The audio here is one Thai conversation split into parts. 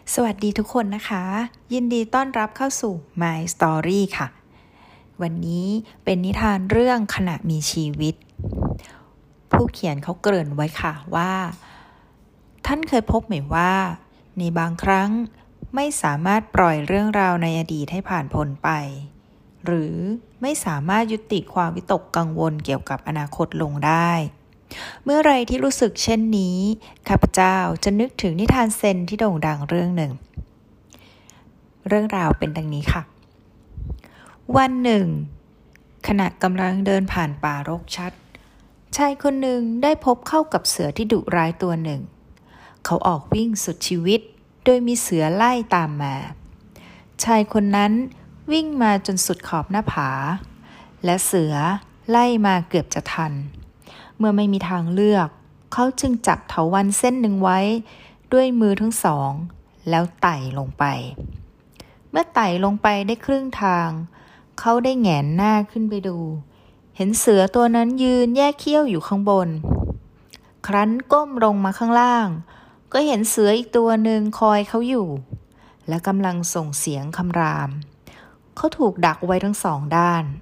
สวัสดีทุกคนนะคะยินดีต้อนรับเข้าสู่ My Story ค่ะวันนี้เป็นนิทานเรื่องขณะมีชีวิตผู้เขียนเขาเกริ่นไว้ค่ะว่าท่านเคยพบไหมว่าในบางครั้งไม่สามารถปล่อยเรื่องราวในอดีตให้ผ่านพ้นไปหรือไม่สามารถยุติความวิตกกังวลเกี่ยวกับอนาคตลงได้เมื่อไรที่รู้สึกเช่นนี้ข้าพเจ้าจะนึกถึงนิทานเซนที่โด่งดังเรื่องหนึ่งเรื่องราวเป็นดังนี้ค่ะวันหนึ่งขณะกำลังเดินผ่านป่ารกชัดชายคนหนึ่งได้พบเข้ากับเสือที่ดุร้ายตัวหนึ่งเขาออกวิ่งสุดชีวิตโดยมีเสือไล่ตามมาชายคนนั้นวิ่งมาจนสุดขอบหน้าผาและเสือไล่มาเกือบจะทันเมื่อไม่มีทางเลือกเขาจึงจับเถาวัลย์เส้นหนึ่งไว้ด้วยมือทั้งสองแล้วไต่ลงไปเมื่อไต่ลงไปได้ครึ่งทางเขาได้แหงนหน้าขึ้นไปดูเห็นเสือตัวนั้นยืนแยกเขี้ยวอยู่ข้างบนครั้นก้มลงมาข้างล่างก็เห็นเสืออีกตัวหนึ่งคอยเขาอยู่และกำลังส่งเสียงคำรามเขาถูกดักไว้ทั้งสองด้าน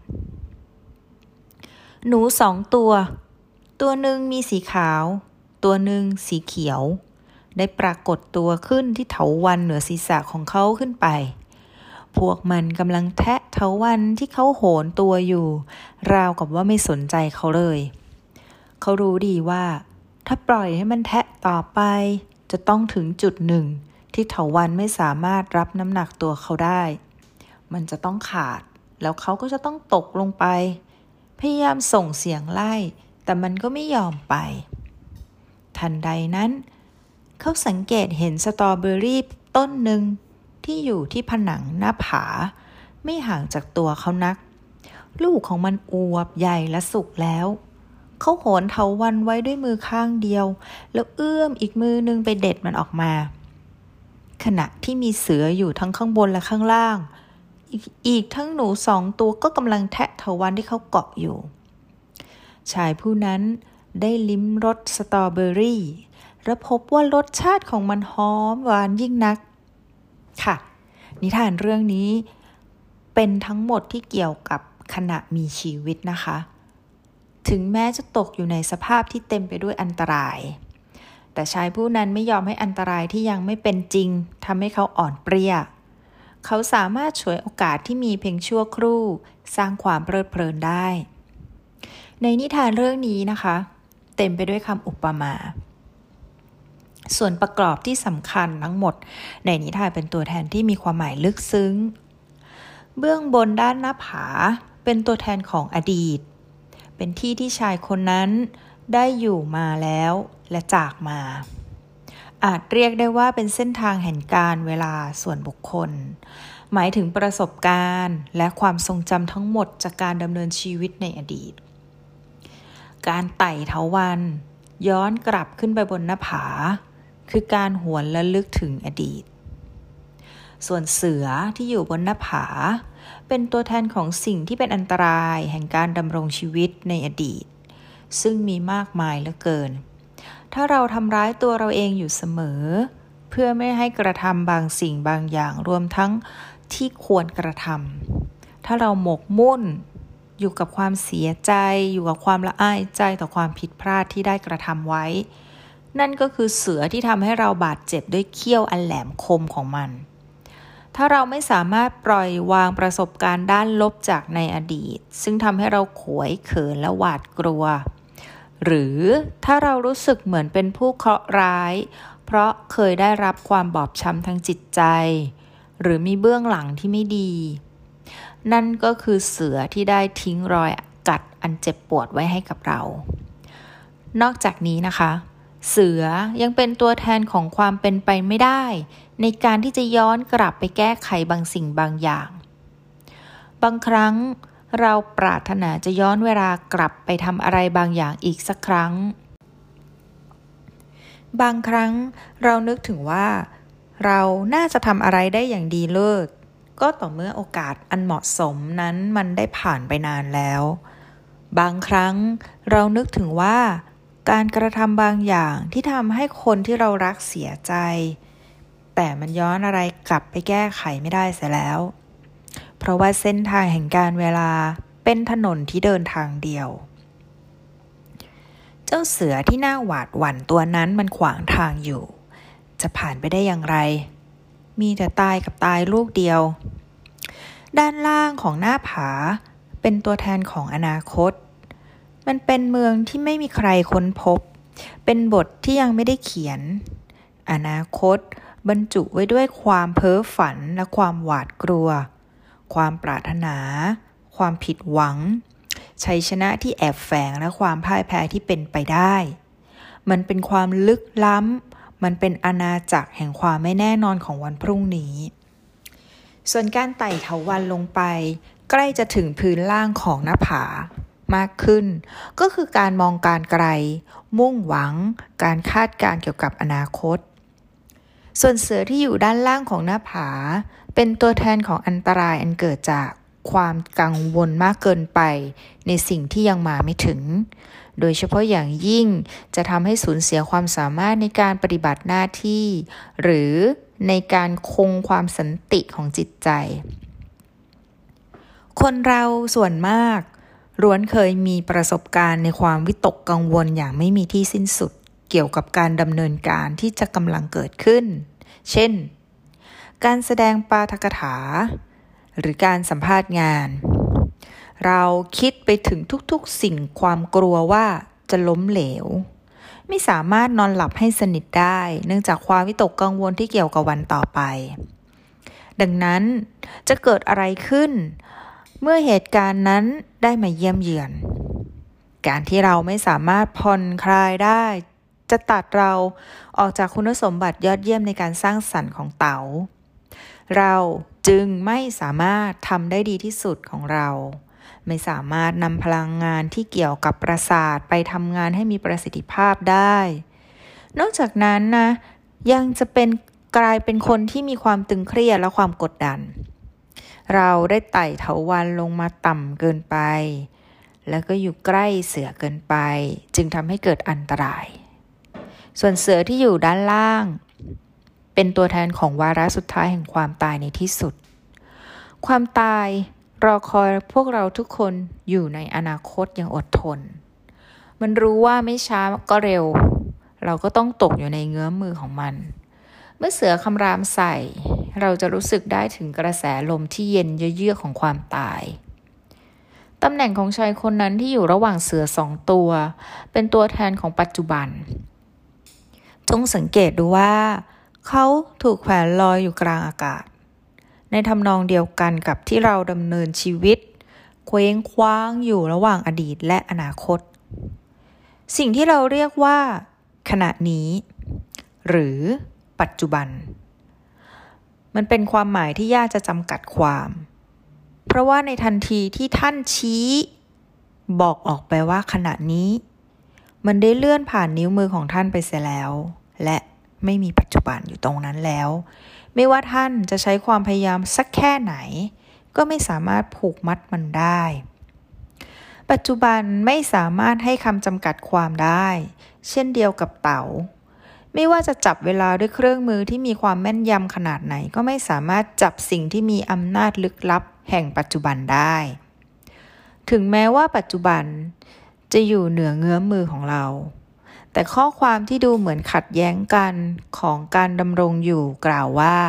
หนูสองตัวหนึ่งมีสีขาวตัวหนึ่งสีเขียวได้ปรากฏตัวขึ้นที่เถาวัลย์เหนือศีรษะของเขาขึ้นไปพวกมันกำลังแทะเถาวัลย์ที่เขาโหนตัวอยู่ราวกับว่าไม่สนใจเขาเลยเขารู้ดีว่าถ้าปล่อยให้มันแทะต่อไปจะต้องถึงจุดหนึ่งที่เถาวัลย์ไม่สามารถรับน้ำหนักตัวเขาได้มันจะต้องขาดแล้วเขาก็จะต้องตกลงไปพยายามส่งเสียงไล่แต่มันก็ไม่ยอมไปทันใดนั้นเขาสังเกตเห็นสตรอเบอรี่ต้นหนึ่งที่อยู่ที่ผนังหน้าผาไม่ห่างจากตัวเขานักลูกของมันอวบใหญ่และสุกแล้วเขาโหนเถาวัลย์ไว้ด้วยมือข้างเดียวแล้วเอื้อมอีกมือนึงไปเด็ดมันออกมาขณะที่มีเสืออยู่ทั้งข้างบนและข้างล่างอีกทั้งหนูสองตัวก็กำลังแทะเถาวัลย์ที่เขาเกาะอยู่ชายผู้นั้นได้ลิ้มรสสตรอเบอรี่และพบว่ารสชาติของมันหอมหวานยิ่งนักค่ะนิทานเรื่องนี้เป็นทั้งหมดที่เกี่ยวกับขณะมีชีวิตนะคะถึงแม้จะตกอยู่ในสภาพที่เต็มไปด้วยอันตรายแต่ชายผู้นั้นไม่ยอมให้อันตรายที่ยังไม่เป็นจริงทำให้เขาอ่อนเปรี้ยเขาสามารถฉวยโอกาสที่มีเพียงชั่วครู่สร้างความเพลิดเพลินได้ในนิทานเรื่องนี้นะคะเต็มไปด้วยคำอุปมาส่วนประกอบที่สำคัญทั้งหมดในนิทานเป็นตัวแทนที่มีความหมายลึกซึ้งเบื้องบนด้านหน้าผาเป็นตัวแทนของอดีตเป็นที่ที่ชายคนนั้นได้อยู่มาแล้วและจากมาอาจเรียกได้ว่าเป็นเส้นทางแห่งการเวลาส่วนบุคคลหมายถึงประสบการณ์และความทรงจำทั้งหมดจากการดำเนินชีวิตในอดีตการไต่เถาวัลย์ย้อนกลับขึ้นไปบนหน้าผาคือการหวนระลึกถึงอดีตส่วนเสือที่อยู่บนหน้าผาเป็นตัวแทนของสิ่งที่เป็นอันตรายแห่งการดำรงชีวิตในอดีตซึ่งมีมากมายเหลือเกินถ้าเราทำร้ายตัวเราเองอยู่เสมอเพื่อไม่ให้กระทำบางสิ่งบางอย่างรวมทั้งที่ควรกระทำถ้าเราหมกมุ่นอยู่กับความเสียใจอยู่กับความละอายใจต่อความผิดพลาดที่ได้กระทำไว้นั่นก็คือเสือที่ทำให้เราบาดเจ็บด้วยเขี้ยวอันแหลมคมของมันถ้าเราไม่สามารถปล่อยวางประสบการณ์ด้านลบจากในอดีตซึ่งทำให้เราขวยเขินและหวาดกลัวหรือถ้าเรารู้สึกเหมือนเป็นผู้เคราะห์ร้ายเพราะเคยได้รับความบอบช้ำทางจิตใจหรือมีเบื้องหลังที่ไม่ดีนั่นก็คือเสือที่ได้ทิ้งรอยกัดอันเจ็บปวดไว้ให้กับเรานอกจากนี้นะคะเสือยังเป็นตัวแทนของความเป็นไปไม่ได้ในการที่จะย้อนกลับไปแก้ไขบางสิ่งบางอย่างบางครั้งเราปรารถนาจะย้อนเวลากลับไปทำอะไรบางอย่างอีกสักครั้งบางครั้งเรานึกถึงว่าเราน่าจะทำอะไรได้อย่างดีเลิศก็ต่อเมื่อโอกาสอันเหมาะสมนั้นมันได้ผ่านไปนานแล้วบางครั้งเรานึกถึงว่าการกระทำบางอย่างที่ทำให้คนที่เรารักเสียใจแต่มันย้อนอะไรกลับไปแก้ไขไม่ได้เสียแล้ว เพราะว่าเส้นทางแห่งการเวลาเป็นถนนที่เดินทางเดียวเจ้าเสือที่น่าหวาดหวั่นตัวนั้นมันขวางทางอยู่จะผ่านไปได้อย่างไรมีแต่ตายกับตายลูกเดียวด้านล่างของหน้าผาเป็นตัวแทนของอนาคตมันเป็นเมืองที่ไม่มีใครค้นพบเป็นบทที่ยังไม่ได้เขียนอนาคตบรรจุไว้ด้วยความเพ้อฝันและความหวาดกลัวความปรารถนาความผิดหวังชัยชนะที่แอบแฝงและความพ่ายแพ้ที่เป็นไปได้มันเป็นความลึกล้ำมันเป็นอาณาจักรแห่งความไม่แน่นอนของวันพรุ่งนี้ส่วนการไต่เถาวัลย์ลงไปใกล้จะถึงพื้นล่างของหน้าผามากขึ้นก็คือการมองการไกลมุ่งหวังการคาดการณ์เกี่ยวกับอนาคตส่วนเสือที่อยู่ด้านล่างของหน้าผาเป็นตัวแทนของอันตรายอันเกิดจากความกังวลมากเกินไปในสิ่งที่ยังมาไม่ถึงโดยเฉพาะอย่างยิ่งจะทำให้สูญเสียความสามารถในการปฏิบัติหน้าที่หรือในการคงความสันติของจิตใจคนเราส่วนมากล้วนเคยมีประสบการณ์ในความวิตกกังวลอย่างไม่มีที่สิ้นสุดเกี่ยวกับการดำเนินการที่จะกำลังเกิดขึ้นเช่นการแสดงปาฐกถาหรือการสัมภาษณ์งานเราคิดไปถึงทุกๆสิ่งความกลัวว่าจะล้มเหลวไม่สามารถนอนหลับให้สนิทได้เนื่องจากความวิตกกังวลที่เกี่ยวกับวันต่อไปดังนั้นจะเกิดอะไรขึ้นเมื่อเหตุการณ์นั้นได้มาเยี่ยมเยือนการที่เราไม่สามารถผ่อนคลายได้จะตัดเราออกจากคุณสมบัติยอดเยี่ยมในการสร้างสรรค์ของเต๋าเราจึงไม่สามารถทำได้ดีที่สุดของเราไม่สามารถนำพลังงานที่เกี่ยวกับประสาทไปทำงานให้มีประสิทธิภาพได้นอกจากนั้นนะยังจะกลายเป็นคนที่มีความตึงเครียดและความกดดันเราได้ไต่เถาวัลย์ลงมาต่ำเกินไปแล้วก็อยู่ใกล้เสือเกินไปจึงทำให้เกิดอันตรายส่วนเสือที่อยู่ด้านล่างเป็นตัวแทนของวาระสุดท้ายแห่งความตายในที่สุดความตายรอคอยพวกเราทุกคนอยู่ในอนาคตอย่างอดทนมันรู้ว่าไม่ช้าก็เร็วเราก็ต้องตกอยู่ในเงื้อมมือของมันเมื่อเสือคำรามใส่เราจะรู้สึกได้ถึงกระแสลมที่เย็นเยือกของความตายตำแหน่งของชายคนนั้นที่อยู่ระหว่างเสือสองตัวเป็นตัวแทนของปัจจุบันจงสังเกตดูว่าเขาถูกแขวนลอยอยู่กลางอากาศในทำนองเดียวกันกับที่เราดำเนินชีวิตเคว้งคว้างอยู่ระหว่างอดีตและอนาคตสิ่งที่เราเรียกว่าขณะนี้หรือปัจจุบันมันเป็นความหมายที่ยากจะจำกัดความเพราะว่าในทันทีที่ท่านชี้บอกออกไปว่าขณะนี้มันได้เลื่อนผ่านนิ้วมือของท่านไปเสียแล้วและไม่มีปัจจุบันอยู่ตรงนั้นแล้วไม่ว่าท่านจะใช้ความพยายามสักแค่ไหนก็ไม่สามารถผูกมัดมันได้ปัจจุบันไม่สามารถให้คำจำกัดความได้เช่นเดียวกับเต๋าไม่ว่าจะจับเวลาด้วยเครื่องมือที่มีความแม่นยำขนาดไหนก็ไม่สามารถจับสิ่งที่มีอำนาจลึกลับแห่งปัจจุบันได้ถึงแม้ว่าปัจจุบันจะอยู่เหนือเงื้อมมือของเราแต่ข้อความที่ดูเหมือนขัดแย้งกันของการดำรงอยู่กล่าวว่า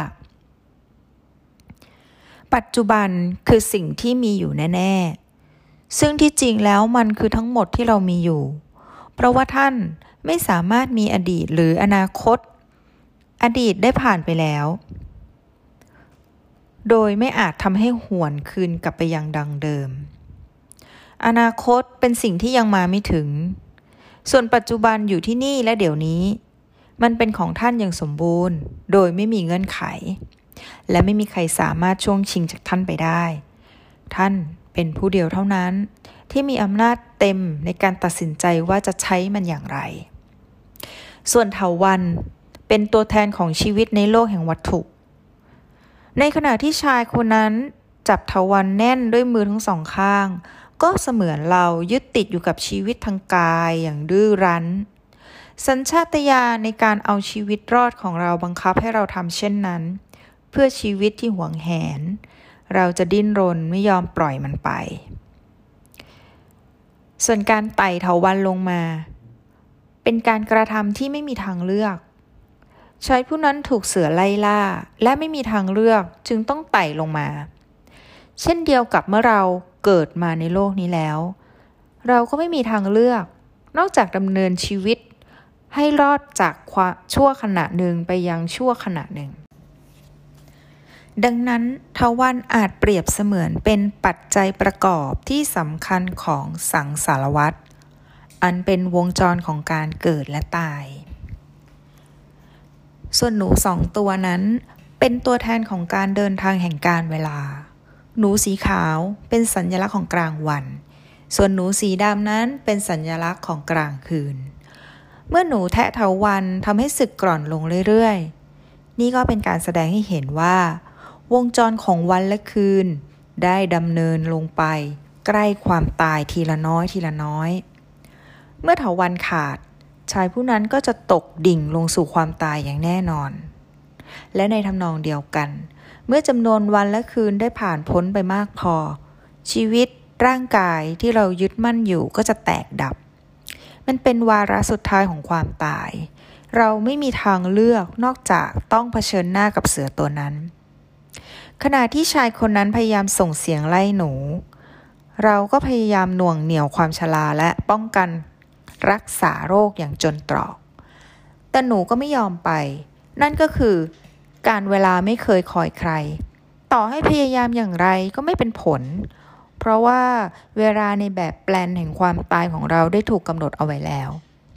ปัจจุบันคือสิ่งที่มีอยู่แน่ๆซึ่งที่จริงแล้วมันคือทั้งหมดที่เรามีอยู่เพราะว่าท่านไม่สามารถมีอดีตหรืออนาคตอดีตได้ผ่านไปแล้วโดยไม่อาจทำให้หวนคืนกลับไปยังดังเดิมอนาคตเป็นสิ่งที่ยังมาไม่ถึงส่วนปัจจุบันอยู่ที่นี่และเดี๋ยวนี้มันเป็นของท่านอย่างสมบูรณ์โดยไม่มีเงื่อนไขและไม่มีใครสามารถช่วงชิงจากท่านไปได้ท่านเป็นผู้เดียวเท่านั้นที่มีอำนาจเต็มในการตัดสินใจว่าจะใช้มันอย่างไรส่วนเถาวัลย์เป็นตัวแทนของชีวิตในโลกแห่งวัตถุในขณะที่ชายคนนั้นจับเถาวัลย์แน่นด้วยมือทั้งสองข้างก็เสมือนเรายึดติดอยู่กับชีวิตทางกายอย่างดื้อรั้นสัญชาตญาณในการเอาชีวิตรอดของเราบังคับให้เราทำเช่นนั้นเพื่อชีวิตที่หวงแหนเราจะดิ้นรนไม่ยอมปล่อยมันไปส่วนการไต่เถาวัลย์ลงมาเป็นการกระทำที่ไม่มีทางเลือกชายผู้นั้นถูกเสือไล่ล่าและไม่มีทางเลือกจึงต้องไต่ลงมาเช่นเดียวกับเมื่อเราเกิดมาในโลกนี้แล้วเราก็ไม่มีทางเลือกนอกจากดำเนินชีวิตให้รอดจากชั่วขณะหนึ่งไปยังชั่วขณะหนึ่งดังนั้นเถาวัลย์อาจเปรียบเสมือนเป็นปัจจัยประกอบที่สำคัญของสังสารวัฏอันเป็นวงจรของการเกิดและตายส่วนหนู2 ตัวนั้นเป็นตัวแทนของการเดินทางแห่งกาลเวลาหนูสีขาวเป็นสัญลักษณ์ของกลางวันส่วนหนูสีดำนั้นเป็นสัญลักษณ์ของกลางคืนเมื่อหนูแทะเถาวัลย์ทำให้สึกกร่อนลงเรื่อยๆนี่ก็เป็นการแสดงให้เห็นว่าวงจรของวันและคืนได้ดำเนินลงไปใกล้ความตายทีละน้อยทีละน้อยเมื่อเถาวัลย์ขาดชายผู้นั้นก็จะตกดิ่งลงสู่ความตายอย่างแน่นอนและในทำนองเดียวกันเมื่อจำนวนวันและคืนได้ผ่านพ้นไปมากพอชีวิตร่างกายที่เรายึดมั่นอยู่ก็จะแตกดับมันเป็นวาระสุดท้ายของความตายเราไม่มีทางเลือกนอกจากต้องเผชิญหน้ากับเสือตัวนั้นขณะที่ชายคนนั้นพยายามส่งเสียงไล่หนูเราก็พยายามหน่วงเหนี่ยวความชราและป้องกันรักษาโรคอย่างจนตรอกแต่หนูก็ไม่ยอมไปนั่นก็คือการเวลาไม่เคยคอยใครต่อให้พยายามอย่างไรก็ไม่เป็นผลเพราะว่าเวลาในแบบแปลนแห่งความตายของเราได้ถูกกำหนดเอาไว้แล้ว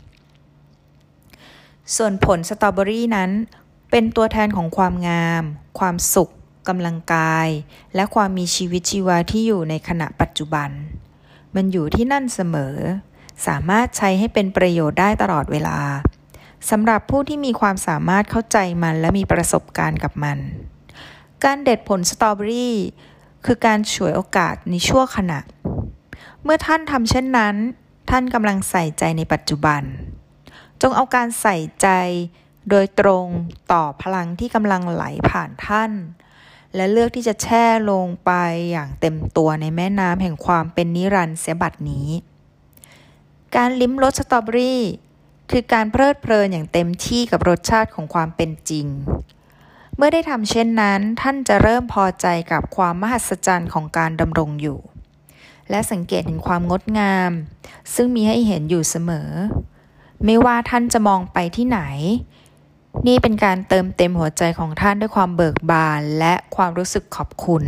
ส่วนผลสตรอเบอรี่นั้นเป็นตัวแทนของความงามความสุขกำลังกายและความมีชีวิตชีวาที่อยู่ในขณะปัจจุบันมันอยู่ที่นั่นเสมอสามารถใช้ให้เป็นประโยชน์ได้ตลอดเวลาสำหรับผู้ที่มีความสามารถเข้าใจมันและมีประสบการณ์กับมันการเด็ดผลสตรอเบอรี่คือการฉวยโอกาสในชั่วขณะเมื่อท่านทำเช่นนั้นท่านกำลังใส่ใจในปัจจุบันจงเอาการใส่ใจโดยตรงต่อพลังที่กำลังไหลผ่านท่านและเลือกที่จะแช่ลงไปอย่างเต็มตัวในแม่น้ำแห่งความเป็นนิรันดร์เสียบัดนี้การลิ้มรสสตรอเบอรี่คือการเพลิดเพลินอย่างเต็มที่กับรสชาติของความเป็นจริงเมื่อได้ทำเช่นนั้นท่านจะเริ่มพอใจกับความมหัศจรรย์ของการดำรงอยู่และสังเกตเห็นความงดงามซึ่งมีให้เห็นอยู่เสมอไม่ว่าท่านจะมองไปที่ไหนนี่เป็นการเติมเต็มหัวใจของท่านด้วยความเบิกบานและความรู้สึกขอบคุณ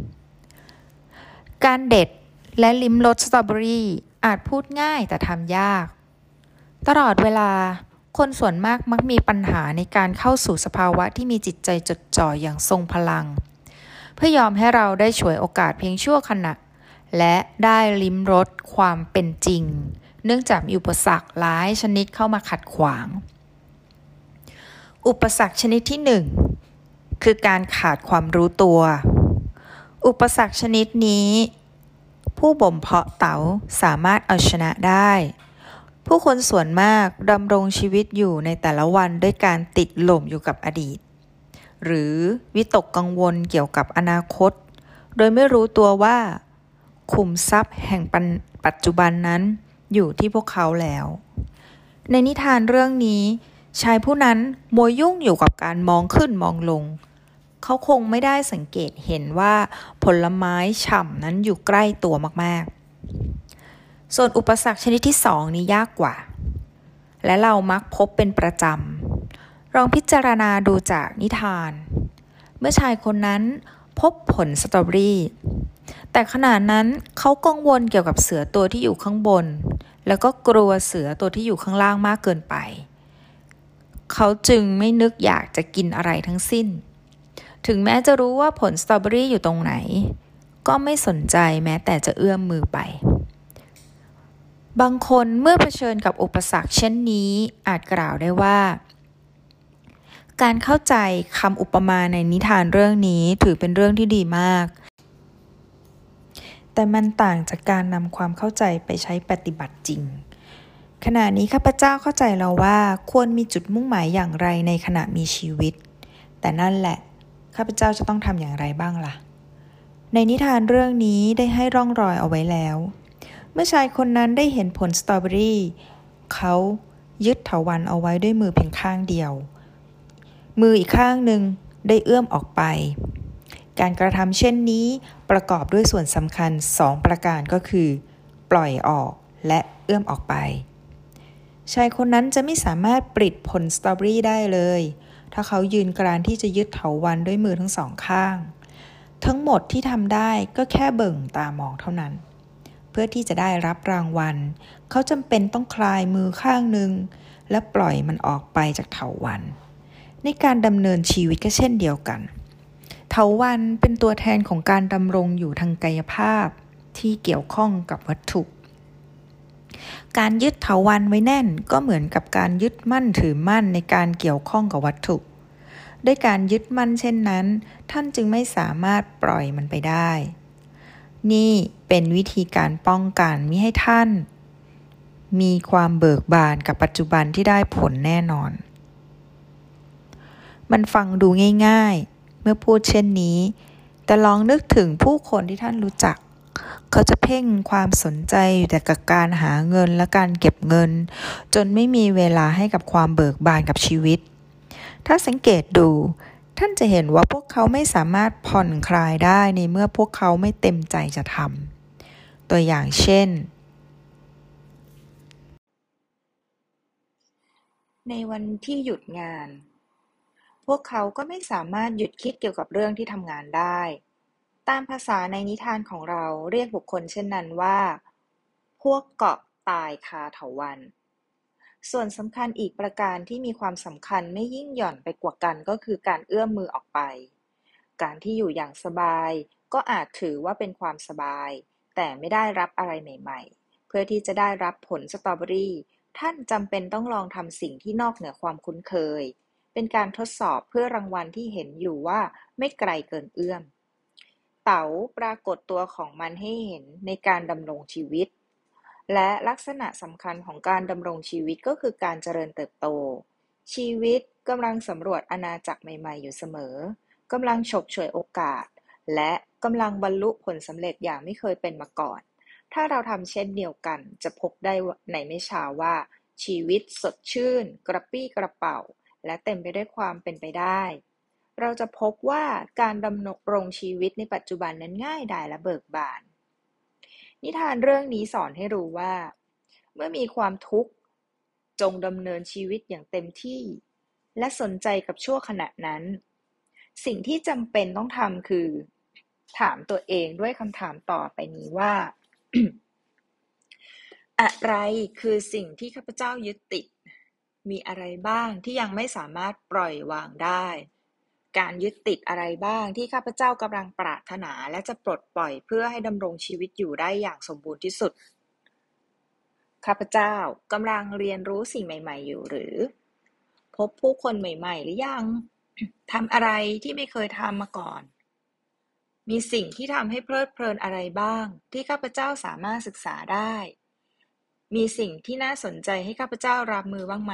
การเด็ดและลิ้มรสสตรอเบอรี่อาจพูดง่ายแต่ทำยากตลอดเวลาคนส่วนมากมักมีปัญหาในการเข้าสู่สภาวะที่มีจิตใจจดจ่ออย่างทรงพลังเพื่อยอมให้เราได้ฉวยโอกาสเพียงชั่วขณะและได้ลิ้มรสความเป็นจริงเนื่องจากมีอุปสรรคหลายชนิดเข้ามาขัดขวางอุปสรรคชนิดที่1คือการขาดความรู้ตัวอุปสรรคชนิดนี้ผู้บ่มเพาะเต๋าสามารถเอาชนะได้ผู้คนส่วนมากดำรงชีวิตอยู่ในแต่ละวันด้วยการติดหล่มอยู่กับอดีตหรือวิตกกังวลเกี่ยวกับอนาคตโดยไม่รู้ตัวว่าขุมทรัพย์แห่งปัจจุบันนั้นอยู่ที่พวกเขาแล้วในนิทานเรื่องนี้ชายผู้นั้นมัวยุ่งอยู่กับการมองขึ้นมองลงเขาคงไม่ได้สังเกตเห็นว่าผลไม้ฉ่ำนั้นอยู่ใกล้ตัวมากๆส่วนอุปสรรคชนิดที่2นี้ยากกว่าและเรามักพบเป็นประจำลองพิจารณาดูจากนิทานเมื่อชายคนนั้นพบผลสตรอเบอรี่แต่ขณะนั้นเขากังวลเกี่ยวกับเสือตัวที่อยู่ข้างบนแล้วก็กลัวเสือตัวที่อยู่ข้างล่างมากเกินไปเขาจึงไม่นึกอยากจะกินอะไรทั้งสิ้นถึงแม้จะรู้ว่าผลสตรอเบอรี่อยู่ตรงไหนก็ไม่สนใจแม้แต่จะเอื้อมมือไปบางคนเมื่อเผชิญกับอุปสรรคเช่นนี้อาจกล่าวได้ว่าการเข้าใจคำอุปมาในนิทานเรื่องนี้ถือเป็นเรื่องที่ดีมากแต่มันต่างจากการนำความเข้าใจไปใช้ปฏิบัติจริงขณะนี้ข้าพเจ้าเข้าใจแล้วว่าควรมีจุดมุ่งหมายอย่างไรในขณะมีชีวิตแต่นั่นแหละข้าพเจ้าจะต้องทำอย่างไรบ้างล่ะในนิทานเรื่องนี้ได้ให้ร่องรอยเอาไว้แล้วเมื่อชายคนนั้นได้เห็นผลสตรอเบอรี่เขายึดเถาวัลย์เอาไว้ด้วยมือเพียงข้างเดียวมืออีกข้างหนึ่งได้เอื้อมออกไปการกระทำเช่นนี้ประกอบด้วยส่วนสำคัญ2ประการก็คือปล่อยออกและเอื้อมออกไปชายคนนั้นจะไม่สามารถปลิดผลสตรอเบอรี่ได้เลยถ้าเขายืนกรานที่จะยึดเถาวัลย์ด้วยมือทั้งสองข้างทั้งหมดที่ทำได้ก็แค่เบิ่งตามองเท่านั้นเพื่อที่จะได้รับรางวัลเขาจำเป็นต้องคลายมือข้างหนึ่งและปล่อยมันออกไปจากเถาวัลย์ในการดำเนินชีวิตก็เช่นเดียวกันเถาวัลย์เป็นตัวแทนของการดำรงอยู่ทางกายภาพที่เกี่ยวข้องกับวัตถุการยึดเถาวัลย์ไว้แน่นก็เหมือนกับการยึดมั่นถือมั่นในการเกี่ยวข้องกับวัตถุด้วยการยึดมั่นเช่นนั้นท่านจึงไม่สามารถปล่อยมันไปได้นี่เป็นวิธีการป้องกันมิให้ท่านมีความเบิกบานกับปัจจุบันที่ได้ผลแน่นอนมันฟังดูง่ายๆเมื่อพูดเช่นนี้แต่ลองนึกถึงผู้คนที่ท่านรู้จักเขาจะเพ่งความสนใจอยู่แต่กับการหาเงินและการเก็บเงินจนไม่มีเวลาให้กับความเบิกบานกับชีวิตถ้าสังเกตดูท่านจะเห็นว่าพวกเขาไม่สามารถผ่อนคลายได้ในเมื่อพวกเขาไม่เต็มใจจะทำตัวอย่างเช่นในวันที่หยุดงานพวกเขาก็ไม่สามารถหยุดคิดเกี่ยวกับเรื่องที่ทำงานได้ตามภาษาในนิทานของเราเรียกบุคคลเช่นนั้นว่าพวกเกาะตายคาเถาวัลย์ส่วนสำคัญอีกประการที่มีความสำคัญไม่ยิ่งหย่อนไปกว่ากันก็คือการเอื้อมมือออกไปการที่อยู่อย่างสบายก็อาจถือว่าเป็นความสบายแต่ไม่ได้รับอะไรใหม่ๆเพื่อที่จะได้รับผลสตรอเบอรี่ท่านจำเป็นต้องลองทำสิ่งที่นอกเหนือความคุ้นเคยเป็นการทดสอบเพื่อรางวัลที่เห็นอยู่ว่าไม่ไกลเกินเอื้อมเต๋าปรากฏตัวของมันให้เห็นในการดำรงชีวิตและลักษณะสำคัญของการดำรงชีวิตก็คือการเจริญเติบโตชีวิตกำลังสำรวจอาณาจักรใหม่ๆอยู่เสมอกำลังฉกฉวยโอกาสและกำลังบรรลุผลสำเร็จอย่างไม่เคยเป็นมาก่อนถ้าเราทำเช่นเดียวกันจะพบได้ในไม่ช้าว่าชีวิตสดชื่นกระปรี้กระเป๋าและเต็มไปด้วยความเป็นไปได้เราจะพบว่าการดำรงชีวิตในปัจจุบันนั้นง่ายดายและเบิกบานนิทานเรื่องนี้สอนให้รู้ว่าเมื่อมีความทุกข์จงดำเนินชีวิตอย่างเต็มที่และสนใจกับชั่วขณะนั้นสิ่งที่จำเป็นต้องทำคือถามตัวเองด้วยคำถามต่อไปนี้ว่า อะไรคือสิ่งที่ข้าพเจ้ายึดติดมีอะไรบ้างที่ยังไม่สามารถปล่อยวางได้การยึดติดอะไรบ้างที่ข้าพเจ้ากำลังปรารถนาและจะปลดปล่อยเพื่อให้ดำรงชีวิตอยู่ได้อย่างสมบูรณ์ที่สุดข้าพเจ้ากำลังเรียนรู้สิ่งใหม่ๆอยู่หรือพบผู้คนใหม่ๆหรือยังทำอะไรที่ไม่เคยทำมาก่อนมีสิ่งที่ทำให้เพลิดเพลินอะไรบ้างที่ข้าพเจ้าสามารถศึกษาได้มีสิ่งที่น่าสนใจให้ข้าพเจ้ารับมือบ้างไหม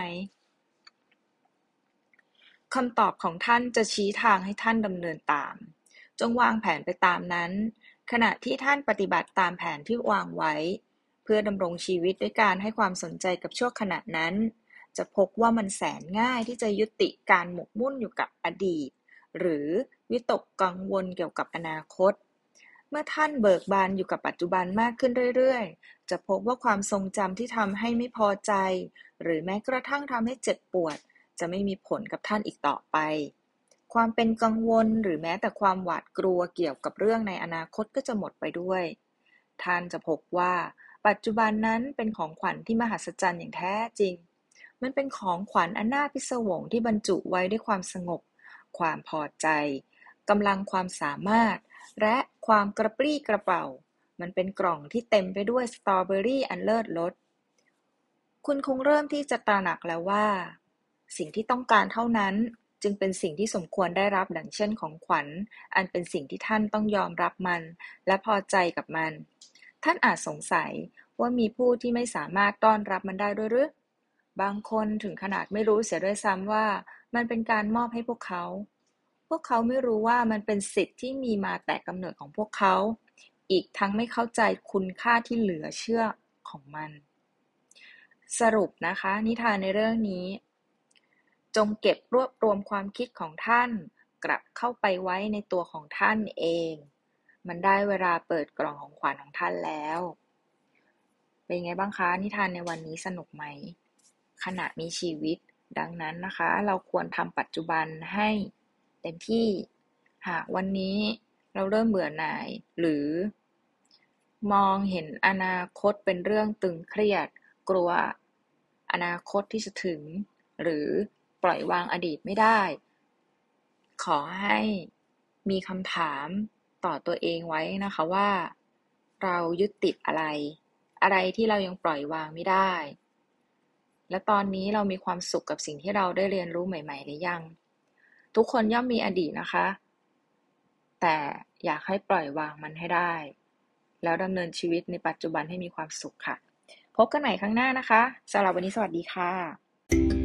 คำตอบของท่านจะชี้ทางให้ท่านดำเนินตามจงวางแผนไปตามนั้นขณะที่ท่านปฏิบัติตามแผนที่วางไว้เพื่อดำรงชีวิตด้วยการให้ความสนใจกับชั่วขณะนั้นจะพบว่ามันแสนง่ายที่จะยุติการหมกมุ่นอยู่กับอดีตหรือวิตกกังวลเกี่ยวกับอนาคตเมื่อท่านเบิกบานอยู่กับปัจจุบันมากขึ้นเรื่อยๆจะพบว่าความทรงจำที่ทำให้ไม่พอใจหรือแม้กระทั่งทำให้เจ็บปวดจะไม่มีผลกับท่านอีกต่อไปความเป็นกังวลหรือแม้แต่ความหวาดกลัวเกี่ยวกับเรื่องในอนาคตก็จะหมดไปด้วยท่านจะพบว่าปัจจุบันนั้นเป็นของขวัญที่มหัศจรรย์อย่างแท้จริงมันเป็นของขวัญอันน่าพิศวงที่บรรจุไว้ด้วยความสงบความพอใจกำลังความสามารถและความกระปรี้กระเป๋ามันเป็นกล่องที่เต็มไปด้วยสตรอเบอรี่อันเลิศรสคุณคงเริ่มที่จะตระหนักแล้วว่าสิ่งที่ต้องการเท่านั้นจึงเป็นสิ่งที่สมควรได้รับดังเช่นของขวัญอันเป็นสิ่งที่ท่านต้องยอมรับมันและพอใจกับมันท่านอาจสงสัยว่ามีผู้ที่ไม่สามารถต้อนรับมันได้ด้วยหรือบางคนถึงขนาดไม่รู้เสียด้วยซ้ำว่ามันเป็นการมอบให้พวกเขาไม่รู้ว่ามันเป็นสิทธิ์ที่มีมาแต่กำเนิดของพวกเขาอีกทั้งไม่เข้าใจคุณค่าที่เหลือเชื่อของมันสรุปนะคะนิทานในเรื่องนี้จงเก็บรวบรวมความคิดของท่านกลับเข้าไปไว้ในตัวของท่านเองมันได้เวลาเปิดกล่องของขวัญของท่านแล้วเป็นไงบ้างคะนิทานในวันนี้สนุกไหมขณะมีชีวิตดังนั้นนะคะเราควรทำปัจจุบันให้เต็มที่หากวันนี้เราเริ่มเบื่อหน่ายหรือมองเห็นอนาคตเป็นเรื่องตึงเครียดกลัวอนาคตที่จะถึงหรือปล่อยวางอดีตไม่ได้ขอให้มีคำถามต่อตัวเองไว้นะคะว่าเรายึดติดอะไรที่เรายังปล่อยวางไม่ได้และตอนนี้เรามีความสุขกับสิ่งที่เราได้เรียนรู้ใหม่ๆหรือยังทุกคนย่อมมีอดีตนะคะแต่อยากให้ปล่อยวางมันให้ได้แล้วดำเนินชีวิตในปัจจุบันให้มีความสุขค่ะพบกันใหม่ครั้งหน้านะคะสำหรับวันนี้สวัสดีค่ะ